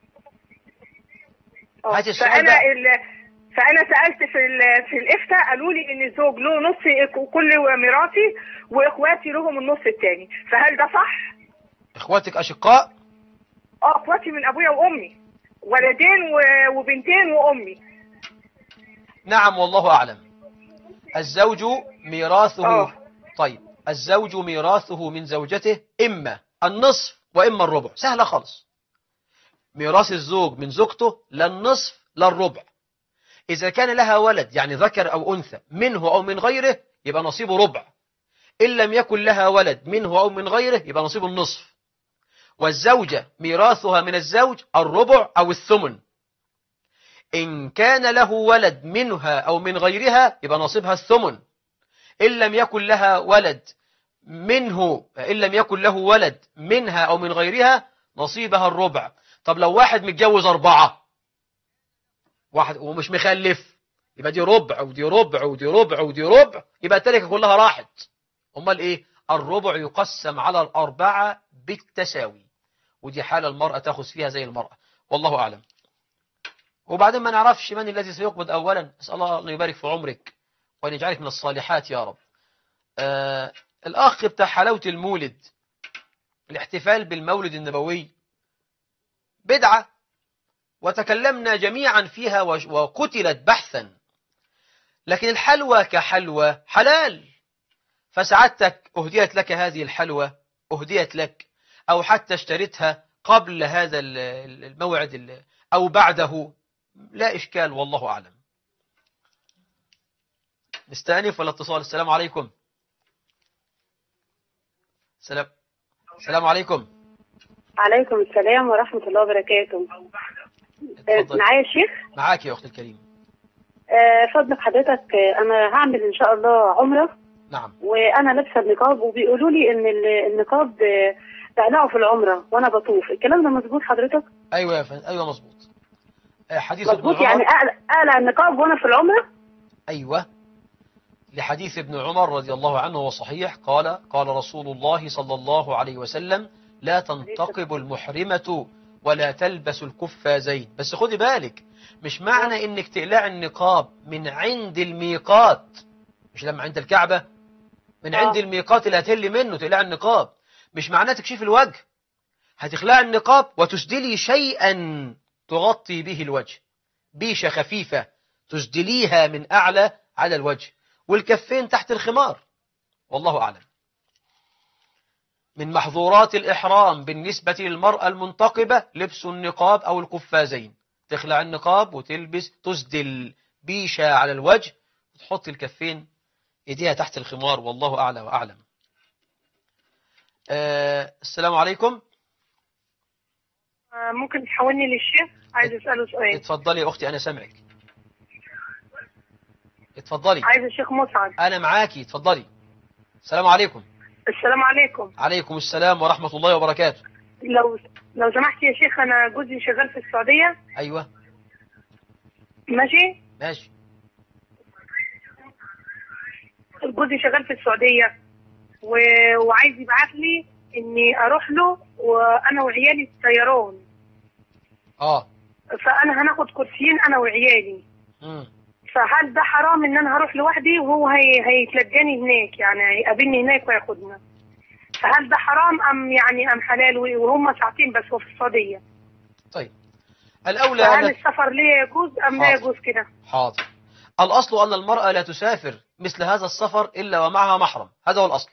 فأنا سألت في الإفتاء، قالوا لي إن الزوج له نص كل ميراثي وإخواتي لهم النص الثاني، فهل ده صح؟ إخواتك أشقاء؟ إخواتي من أبويا وأمي، ولدين وبنتين وأمي. نعم والله أعلم. الزوج ميراثه طيب، الزوج ميراثه من زوجته إما النصف وإما الربع، سهلة خالص. ميراث الزوج من زوجته لا النصف لا الربع. إذا كان لها ولد يعني ذكر أو أنثى منه أو من غيره يبقى نصيبه ربع. إن لم يكن لها ولد منه أو من غيره يبقى نصيبه النصف. والزوجة ميراثها من الزوج الربع أو الثمن. إن كان له ولد منها أو من غيرها يبقى نصيبها الثمن. إن لم يكن له ولد منها أو من غيرها نصيبها الربع. طب لو واحد متجوز 4، واحد ومش مخلف، يبقى دي ربع ودي ربع ودي ربع ودي ربع، يبقى التركة كلها راحت. أمال إيه؟ الربع يقسم على 4 بالتساوي، ودي حالة المرأة تأخذ فيها زي المرأة، والله أعلم. وبعدين ما نعرفش من الذي سيقبض أولا. أسأل الله أن يبارك في عمرك وأن يجعلك من الصالحات يا رب. الأخ بتاع حلاوة المولد، الاحتفال بالمولد النبوي بدعة، وتكلمنا جميعا فيها وقتلت بحثا، لكن الحلوى كحلوى حلال. فسعادتك أهديت لك هذه الحلوى، أهديت لك، أو حتى اشتريتها قبل هذا الموعد أو بعده، لا إشكال والله أعلم. نستأنف ولا اتصال؟ السلام عليكم. السلام عليكم. عليكم السلام ورحمة الله وبركاته. معايا الشيخ؟ معاك يا أختي الكريم. فضلك حضرتك، أنا هعمل إن شاء الله عمرة. نعم. وأنا لابسة النقاب، وبيقولوا لي إن النقاب بقلعه في العمرة وأنا بطوف، الكلام ده مظبوط حضرتك؟ أيوة يا فندم، أيوة مظبوط. حديث ابن مظبوط، يعني عمر. اقلع النقاب وانا في العمره؟ أيوة، لحديث ابن عمر رضي الله عنه وصحيح، قال رسول الله صلى الله عليه وسلم: لا تنتقب المحرمة ولا تلبس القفازين. بس خدي بالك، مش معنى انك تقلع النقاب من عند الميقات، مش لما عند الكعبة، من عند الميقات اللي هتهلي منه تقلع النقاب، مش معناه تكشيف الوجه. هتخلع النقاب وتسدلي شيئا تغطي به الوجه، بيشة خفيفة تسدليها من أعلى على الوجه، والكفين تحت الخمار، والله أعلم. من محظورات الإحرام بالنسبة للمرأة المنتقبة لبس النقاب أو القفازين، تخلع النقاب وتلبس، تسدل بيشة على الوجه وتحط الكفين إيديها تحت الخمار، والله أعلى وأعلم. السلام عليكم. ممكن تحولني للشيخ؟ عايز أسأله سؤال. اتفضلي يا أختي، أنا سامعك. اتفضلي. عايز الشيخ مسعد. أنا معاكي، اتفضلي. السلام عليكم. السلام عليكم. عليكم السلام ورحمة الله وبركاته. لو سمحت يا شيخ، أنا جوزي شغال في السعودية. أيوة. ماشي. جوزي شغال في السعودية وعايز يبعث لي إني أروح له وأنا وعيالي الطيران. فأنا هناخد كرسيين أنا وعيالي. فهل ده حرام إن أنا هروح لوحدي وهو هيتلقاني هناك، يعني هيقابلني هناك وياخدنا؟ فهل ده حرام أم حلال؟ وهم ساعتين بس هو في السعودية. طيب، الأولى فهل السفر ليه يجوز أم لا يجوز كده؟ حاضر. الأصل أن المرأة لا تسافر مثل هذا السفر إلا ومعها محرم، هذا هو الأصل.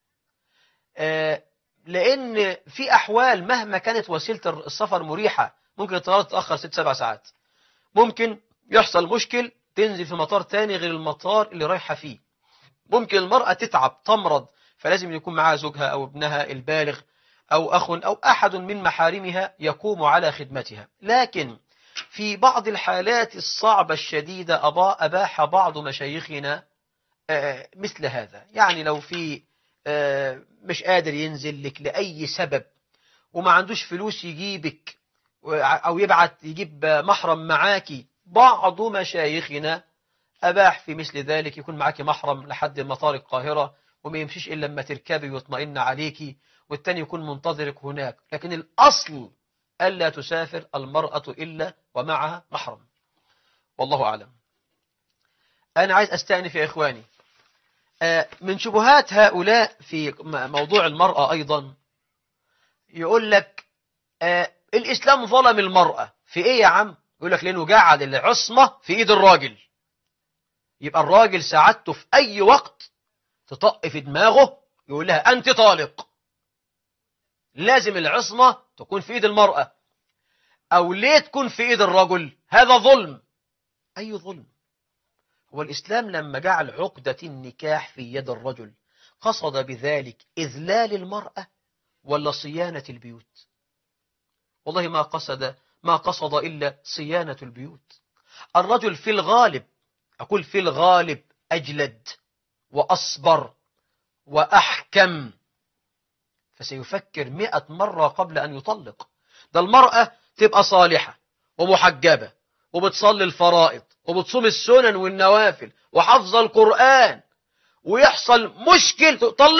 لأن في أحوال مهما كانت وسيلة السفر مريحة، ممكن الطيارة تتأخر 6-7 ساعات، ممكن يحصل مشكل تنزل في مطار تاني غير المطار اللي رايحة فيه، ممكن المرأة تتعب تمرض، فلازم يكون معها زوجها أو ابنها البالغ أو أخ أو أحد من محارمها يقوم على خدمتها. لكن في بعض الحالات الصعبة الشديدة أباح بعض مشايخنا مثل هذا. يعني لو في مش قادر ينزل لك لأي سبب وما عندوش فلوس يجيبك أو يجيب محرم معاكي، بعض مشايخنا أباح في مثل ذلك يكون معاكي محرم لحد مطار القاهرة، وما يمشيش إلا لما تركبي ويطمئن عليكي، والتاني يكون منتظرك هناك. لكن الأصل ألا تسافر المرأة إلا ومعها محرم، والله أعلم. أنا عايز أستأنف يا إخواني، من شبهات هؤلاء في موضوع المرأة أيضا، يقول لك الإسلام ظلم المرأة في إيه يا عم؟ يقول لك لأنه جعل العصمة في إيد الراجل، يبقى الراجل سعادته في أي وقت تطق في دماغه يقول لها أنت طالق. لازم العصمة تكون في إيد المرأة، أو ليه تكون في إيد الرجل؟ هذا ظلم. أي ظلم؟ هو الإسلام لما جعل عقدة النكاح في يد الرجل قصد بذلك إذلال المرأة ولا صيانة البيوت؟ والله ما قصد إلا صيانة البيوت. الرجل في الغالب، أقول في الغالب، أجلد وأصبر وأحكم، فسيفكر 100 مرة قبل أن يطلق. ده المرأة تبقى صالحة ومحجبة وبتصلي الفرائض وبتصوم السنن والنوافل وحفظ القرآن، ويحصل مشكل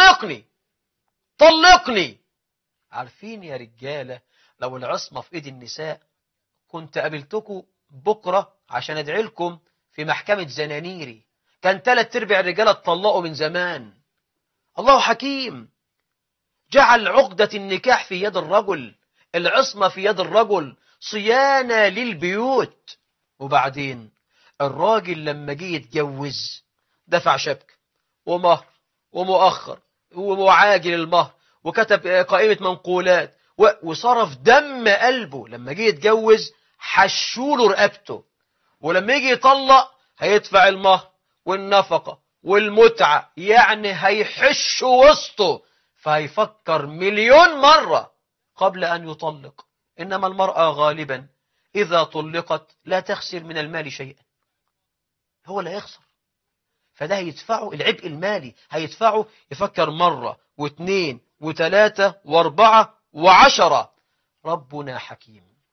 طلقني. عارفين يا رجالة، لو العصمة في ايد النساء كنت قابلتكم بكرة عشان ادعي لكم في محكمة زنانيري، كان 3/4 الرجالة اتطلقوا من زمان. الله حكيم، جعل عقدة النكاح في يد الرجل، العصمة في يد الرجل، صيانة للبيوت. وبعدين الراجل لما جه يتجوز دفع شبكة ومهر ومؤخر وعاجل المهر وكتب قائمة منقولات وصرف دم قلبه. لما جه يتجوز حشوله رقبته، ولما يجي يطلق هيدفع المهر والنفقة والمتعة، يعني هيحش وسطه، فهيفكر 1,000,000 مرة قبل أن يطلق. إنما المرأة غالبا إذا طلقت لا تخسر من المال شيئا، هو لا يخسر، فده هيدفعه العبء المالي، هيدفعه يفكر مرة و2 و3 و4 و10. ربنا حكيم.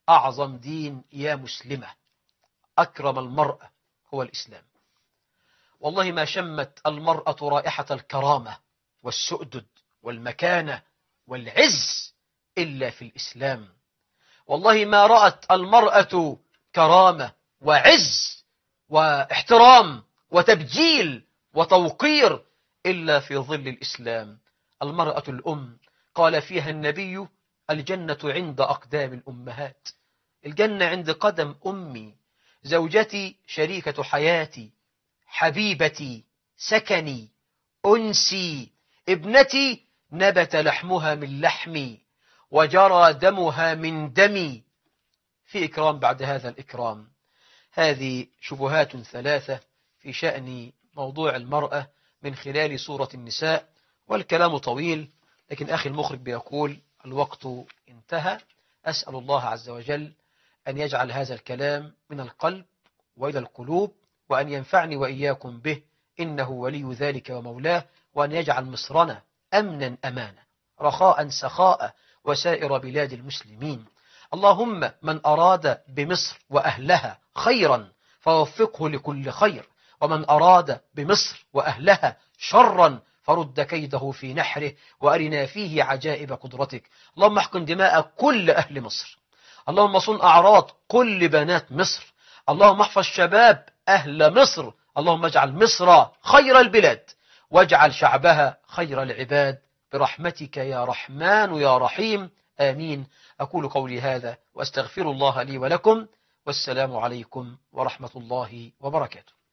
أعظم دين يا مسلمة، أكرم المرأة هو الإسلام. والله ما شمت المرأة رائحة الكرامة والسؤدد والمكانة والعز إلا في الإسلام. والله ما رأت المرأة كرامة وعز واحترام وتبجيل وتوقير إلا في ظل الإسلام. المرأة الأم قال فيها النبي: الجنة عند أقدام الأمهات. الجنة عند قدم أمي، زوجتي، شريكة حياتي، حبيبتي، سكني، أنسي، ابنتي، نبت لحمها من لحمي وجرى دمها من دمي. في إكرام بعد هذا الإكرام. هذه شبهات ثلاثة في شأن موضوع المرأة من خلال سورة النساء، والكلام طويل، لكن أخي المخرج بيقول الوقت انتهى. أسأل الله عز وجل أن يجعل هذا الكلام من القلب وإلى القلوب، وأن ينفعني وإياكم به، إنه ولي ذلك ومولاه، وأن يجعل مصرنا أمنا أمانا، رخاء سخاء، وسائر بلاد المسلمين. اللهم من أراد بمصر وأهلها خيرا فوفقه لكل خير، ومن أراد بمصر وأهلها شرا فرد كيده في نحره، وأرنا فيه عجائب قدرتك. اللهم احقن دماء كل أهل مصر، اللهم صن أعراض كل بنات مصر، اللهم احفظ شباب أهل مصر، اللهم اجعل مصر خير البلاد، واجعل شعبها خير العباد، برحمتك يا رحمن يا رحيم، آمين. أقول قولي هذا وأستغفر الله لي ولكم، والسلام عليكم ورحمة الله وبركاته.